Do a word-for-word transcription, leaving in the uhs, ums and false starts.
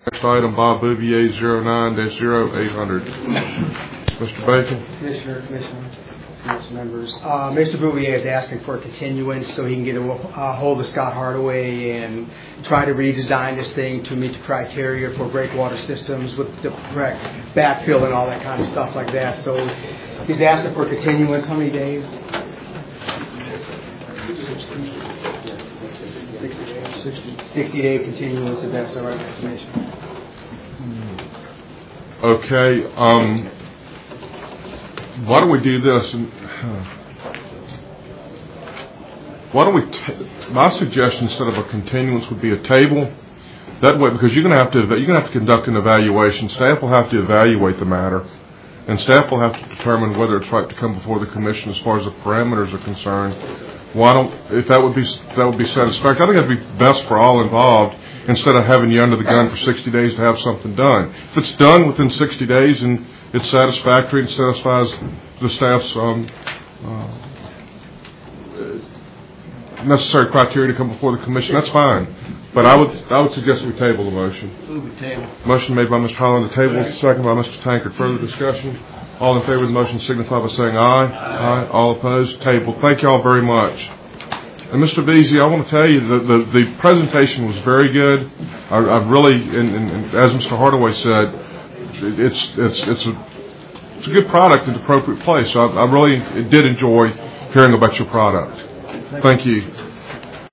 Next item, Bob Bouvier, zero nine dash zero eight hundred. Mister Bacon. Commissioner, Commissioner, Commissioner members. Uh, Mister Bouvier is asking for a continuance so he can get a uh, hold of Scott Hardaway and try to redesign this thing to meet the criteria for breakwater systems with the correct backfill and all that kind of stuff like that. So he's asking for a continuance. How many days? sixty day continuance, if that's the right information. Okay. Um, why don't we do this? And, uh, why don't we? T- my suggestion instead of a continuance would be a table. That way, because you're going to have to you're going to have to conduct an evaluation. Staff will have to evaluate the matter, and staff will have to determine whether it's right to come before the commission as far as the parameters are concerned. Why don't, if that would be that would be satisfactory? I think that'd be best for all involved. Instead of having you under the gun for sixty days to have something done, if it's done within sixty days and it's satisfactory and satisfies the staff's um, uh, necessary criteria to come before the commission, that's fine. But I would I would suggest we table the motion. Move the table. Motion made by Mister Holland, the table, second by Mister Tankard. Further discussion. All in favor of the motion signify by saying aye. Aye. Aye. All opposed? Table. Thank you all very much. And Mister Veazey, I want to tell you that the, the presentation was very good. I, I've really, and, and, and as Mister Hardaway said, it's it's it's a it's a good product in the appropriate place. So I, I really did enjoy hearing about your product. Thank you.